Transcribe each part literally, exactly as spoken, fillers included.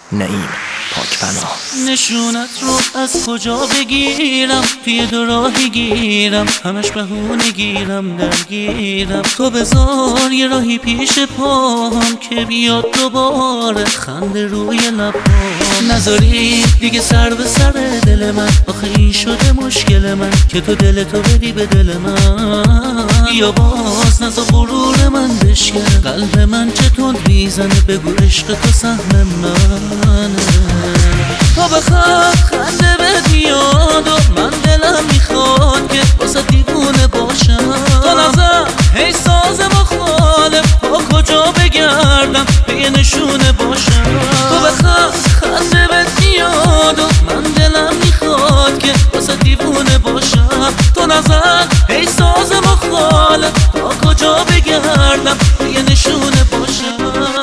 نعیم پاکپناه. نشونت رو از کجا بگیرم، توی دو راهی گیرم، همش بهونه گیرم درگیرم. تو بذار یه راهی پیش پاهم که بیاد دوباره خنده روی لبام. نذاری دیگه سر به سر دل من، آخه این شده مشکل من که تو دلتو بدی به دل من. یا باز نزا غرور من بشکن، قلب من چطور میزنه، بگو عشق تو سهم منه. تو بخواد خنده به میاد و من دلم میخواد که واسه دیوونه باشم. تو نظر هی ساز مخالف، با کجا بگردم به نشونه باشم. تو بخواد خنده به میاد و من دلم میخواد که واسه دیوونه باشم. تو نظر هی ساز مخالف، با کجا بگردم به نشونه باشم.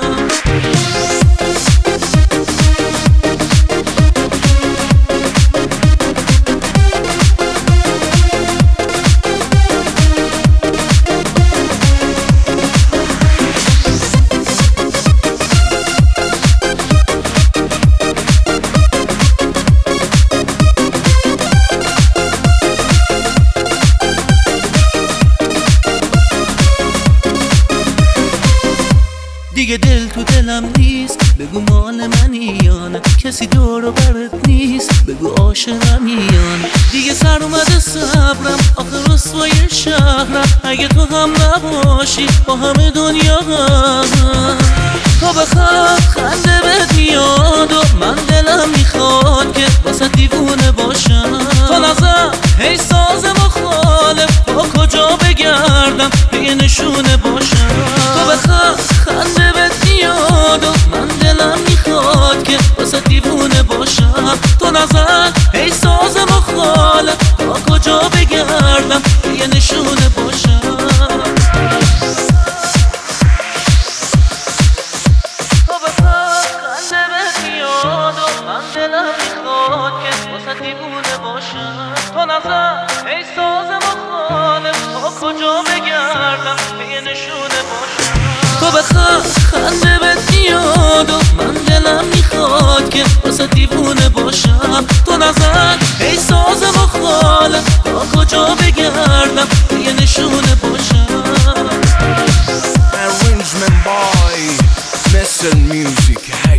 دیگه دل تو دلم نیست، بگو مال منی یا نه، کسی دور و برت نیست، بگو عاشقم یا نه. دیگه سر اومده صبرم، آخه رسوای شهرم، اگه تو هم نباشی با همه دنیا غمم. تو بخواد خنده بهت میاد و من دلم میخواد که واسه دیوونه باشم. تو نظر هی ساز مخالف، با کجا بگردم به نشونه باشم. تو بخواد خنده بهت میاد و من دلم میخواد که واسه دیوونه باشم. تو نظر هی ساز مخالف، با کجا بگردم به نشونه باشم. دلم میخواد که واسه دیوونه باشم. تو نظر ای ساز مخالف، با کجا بگردم به نشونه باشم. تو بخواد خنده بهت میاد و من دلم میخواد که واسه دیوونه باشم. تو نظر ای ساز مخالف، با کجا بگردم به نشونه باشم. Arrangement by Messel Music.